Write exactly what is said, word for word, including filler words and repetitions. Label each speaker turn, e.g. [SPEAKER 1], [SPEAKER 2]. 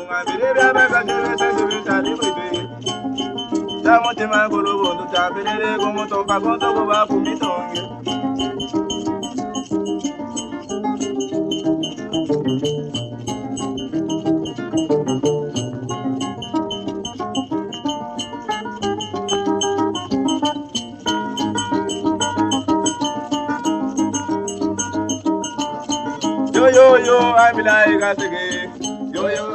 [SPEAKER 1] bunga bere be ka de se de ta ni be. Da mo te ma golo bo ta bere go mo to ka go to go ba fu mi tonge. Yo yo yo, I'm like a sige. Yo yo.